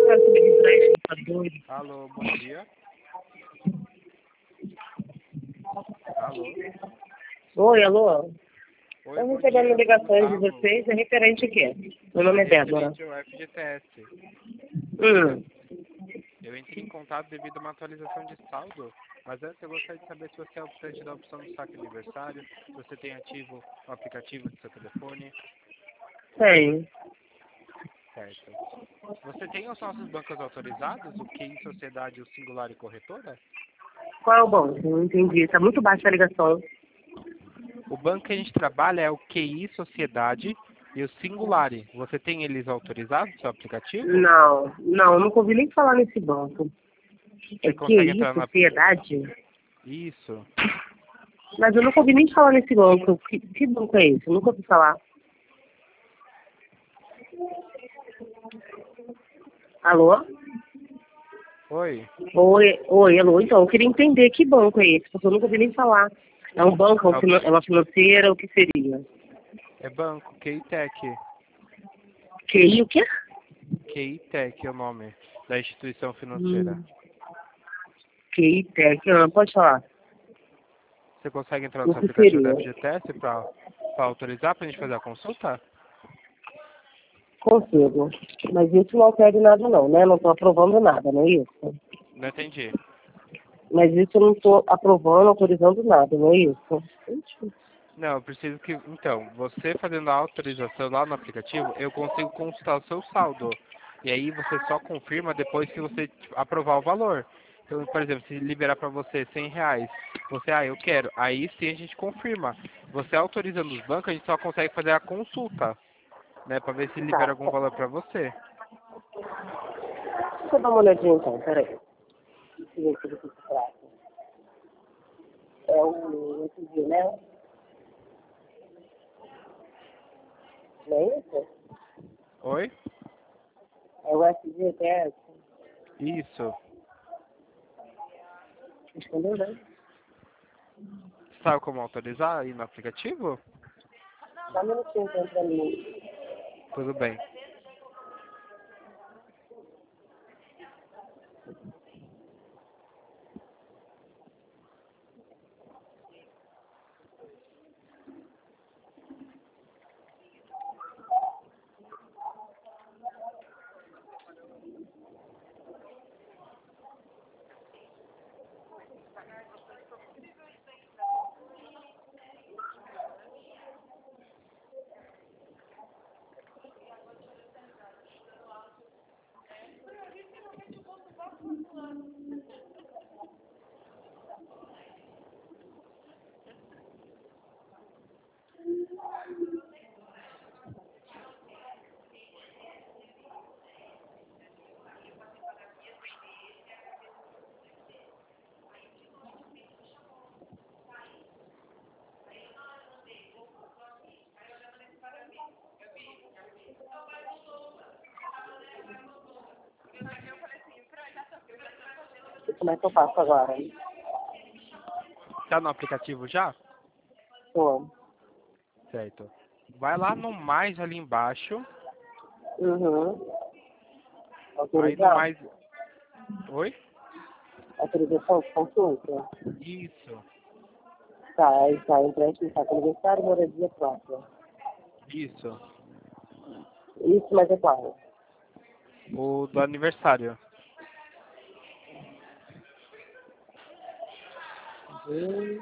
quero saber de empréstimo, tá doido? Alô, bom dia. Alô. Oi, alô? Oi, Estou bom recebendo dia, ligações de Gustavo. vocês, é referente a quê? Meu É nome é Débora. referente ao FGTS. Hum. Eu entrei em contato devido a uma atualização de saldo, mas antes eu gostaria de saber se você é optante da opção do saque aniversário, se você tem ativo o aplicativo do seu telefone, Tem. certo. Você tem os nossos bancos autorizados, o QI Sociedade, o Singular e Corretora? Qual é o banco? Não entendi. Tá muito baixa a ligação. O banco que a gente trabalha é o QI Sociedade e o Singulari. Você tem eles autorizados, seu aplicativo? Não, nunca ouvi nem falar nesse banco. É Você consegue QI, entrar na... Sociedade? Isso. Mas eu nunca ouvi nem falar nesse banco. Que banco é esse? Eu nunca ouvi falar. Alô? Oi. Oi, alô. Então, eu queria entender que banco é esse, porque eu nunca ouvi nem falar. É um banco, é uma financeira, o que seria? É banco, QI Tech. QI o quê? QI Tech é o nome da instituição financeira. Hum, QI Tech, pode falar. Você consegue entrar no O seu que aplicativo da seria? FGTS para autorizar para a gente fazer a consulta? Consigo. Mas isso não altera nada não, né? Não estou aprovando nada, não é isso? Não entendi. Mas isso eu não estou aprovando, autorizando nada, não é isso? Não, eu preciso que... Então, você fazendo a autorização lá no aplicativo, eu consigo consultar o seu saldo. E aí você só confirma depois que você aprovar o valor. Então, por exemplo, se liberar para você R$ 100, você, eu quero. Aí sim a gente confirma. Você autorizando os bancos, a gente só consegue fazer a consulta, né? Para ver se libera Tá. algum valor para você. Deixa eu dar uma olhadinha então, peraí. Deixa eu ver se você se trata. É o SG, né? Não é isso? Oi? É o SGTS. Isso. Respondeu, né? Sabe como autorizar aí no aplicativo? Dá um minutinho então pra mim. Tudo bem. Como é que eu faço agora? Tá no aplicativo já? Tô. Certo. Vai lá no mais ali embaixo. Uhum. Aí no Autorizar? mais... Oi? Autorização de consulta? Isso. Tá, aí tá, empréstimo, tá, aniversário, moradia própria. Isso. Isso, mas é claro. O do aniversário. Hum.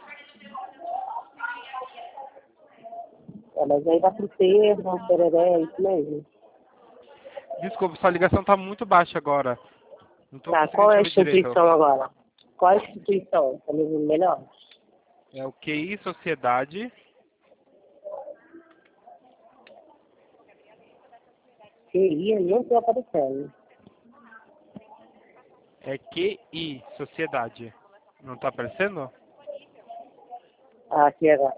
É, mas aí dá pro termo, pereré, é isso mesmo? Desculpa, sua ligação tá muito baixa agora. Não tô Tá, qual conseguindo é te a ouvir direito. instituição agora? Qual é a instituição? Tá me ouvindo melhor? É o QI Sociedade. QI, não tô aparecendo. É QI Sociedade. Não tá aparecendo? Ah, aqui agora.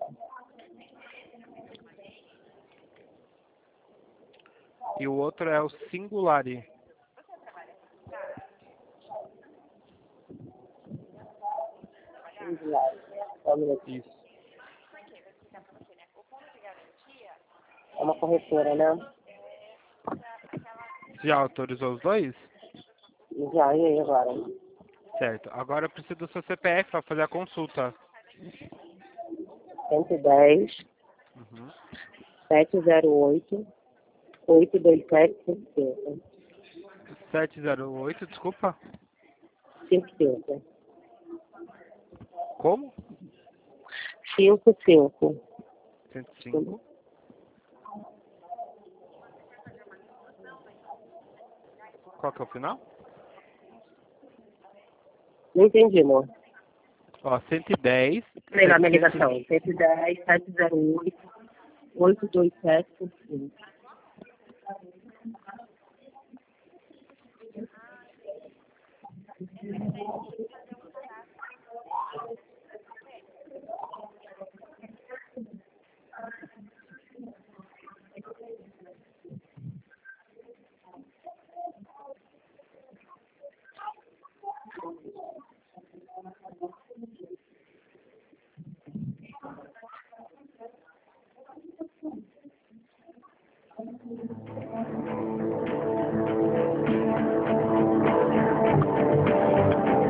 E o outro é o Singulari. Vamos lá. Só um minutinho. Isso. É uma corretora, né? Já autorizou os dois? Já, e aí agora? Certo. Agora eu preciso do seu CPF para fazer a consulta. 110, Uhum. 708, 827, 55. 708, desculpa. 55. Como? 55. 105. Qual que é o final? Não entendi, amor. Ó, 110. Sei lá, minha ligação. 110, 708, 827, 55.